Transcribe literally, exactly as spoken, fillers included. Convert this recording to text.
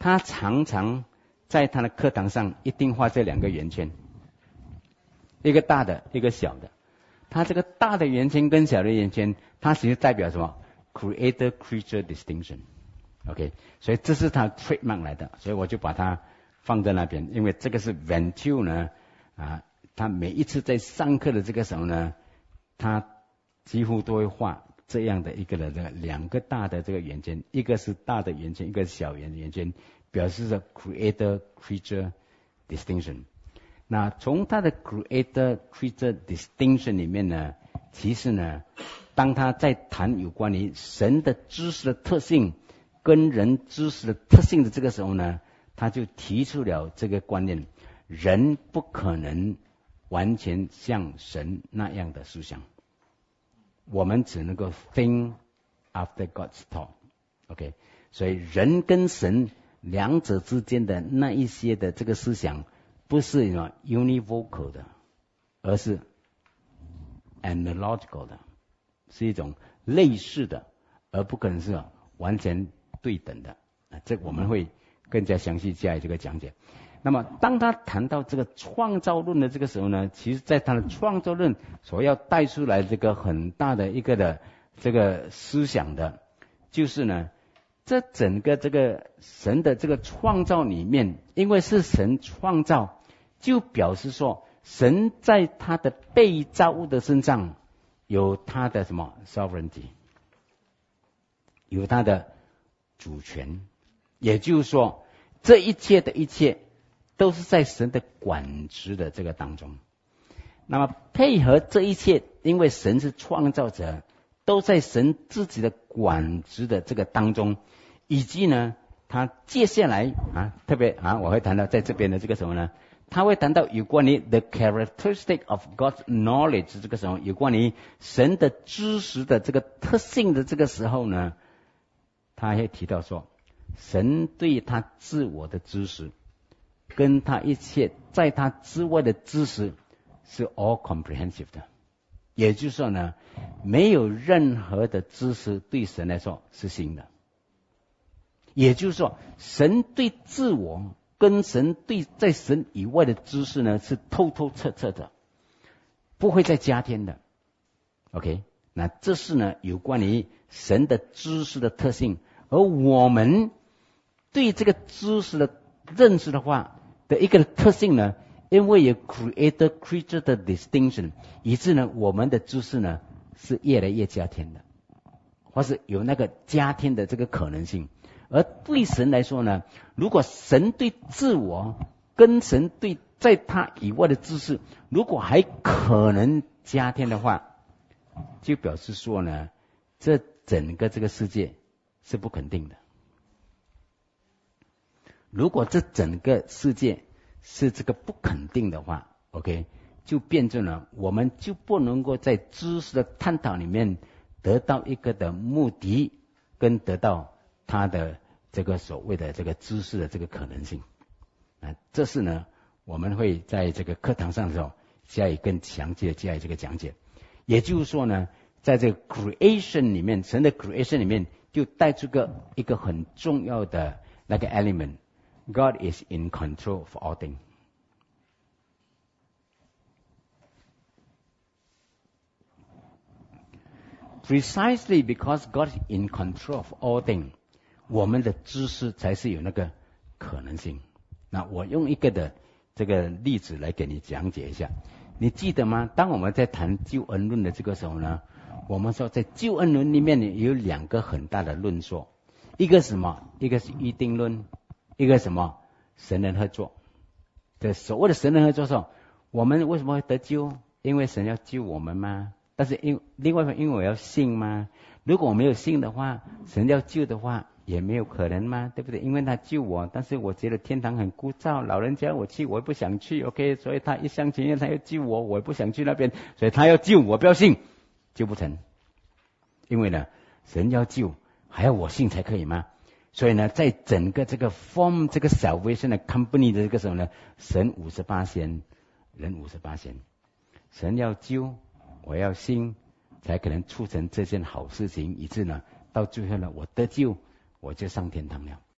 他常常在他的课堂上一定画这两个圆圈，一个大的，一个小的。他这个大的圆圈跟小的圆圈，它其实代表什么 ？Creator-creature distinction。OK， 所以这是他 trademark 来的，所以我就把它放在那边，因为这个是 Ventil 呢，啊，他每一次在上课的这个时候呢，他几乎都会画这样的一个的这个两个大的这个圆圈，一个是大的圆圈，一个是小圆的圆圈，表示着 Creator-creature distinction。那从他的 Creator-creature distinction 里面呢，其实呢，当他在谈有关于神的知识的特性跟人知识的特性的这个时候呢，他就提出了这个观念：人不可能完全像神那样的思想，我们只能够 think after God's thought。OK， 所以人跟神两者之间的那一些的这个思想，不是什么 univocal 的，而是 analogical 的，是一种类似的，而不可能是完全对等的。这我们会更加详细加以这个讲解。那么当他谈到这个创造论的这个时候呢，其实在他的创造论所要带出来这个很大的一个的这个思想的，就是呢，这整个这个神的这个创造里面，因为是神创造，就表示说神在他的被造物的身上有他的什么 sovereignty， 有他的主权。也就是说，这一切的一切都是在神的管制的这个当中。那么配合这一切，因为神是创造者，都在神自己的管制的这个当中，以及呢，他接下来啊，特别啊，我会谈到在这边的这个什么呢？他会谈到有关于 the characteristic of God's knowledge 这个时候，有关于神的知识的这个特性的这个时候呢，他会提到说，神对他自我的知识，跟他一切在他之外的知识是 all comprehensive 的。也就是说呢，没有任何的知识对神来说是新的。也就是说，神对自我跟神对在神以外的知识呢，是透透彻彻的，不会再加添的。OK， 那这是呢有关于神的知识的特性，而我们对这个知识的认识的话的一个特性呢，因为有 Creator-creature 的 distinction， 以致呢我们的知识呢是越来越加添的，或是有那个加添的这个可能性。而对神来说呢，如果神对自我跟神对在他以外的知识，如果还可能加添的话，就表示说呢，这整个这个世界是不肯定的。如果这整个世界是这个不肯定的话 ，OK， 就变成了我们就不能够在知识的探讨里面得到一个的目的，跟得到他的这个所谓的这个知识的这个可能性。啊，这是呢我们会在这个课堂上的时候加以更详细的加以这个讲解。也就是说呢，在这个 creation 里面，神的 creation 里面就带出个一个很重要的那个 element。God is in control of all things. Precisely because God is in control of all things, 我们的知识才是有那个可能性。那我用一个的这个例子来给你讲解一下。你记得吗？当我们在谈救恩论的这个时候呢，我们说在救恩论里面有两个很大的论说，一个是什么？一个是预定论，一个什么？神人合作。这所谓的神人合作说，我们为什么会得救？因为神要救我们吗？但是因另外一方面，因为我要信吗？如果我没有信的话，神要救的话也没有可能吗？对不对？因为他救我，但是我觉得天堂很枯燥，老人家我去我也不想去 ，OK， 所以他一厢情愿他要救我，我也不想去那边，所以他要救我不要信，救不成。因为呢，神要救还要我信才可以吗？所以呢，在整个这个 form 这个 salvation 的 company 的这个时候呢，神五十八仙，人五十八仙，神要救，我要信，才可能促成这件好事情，以致呢，到最后呢，我得救，我就上天堂了。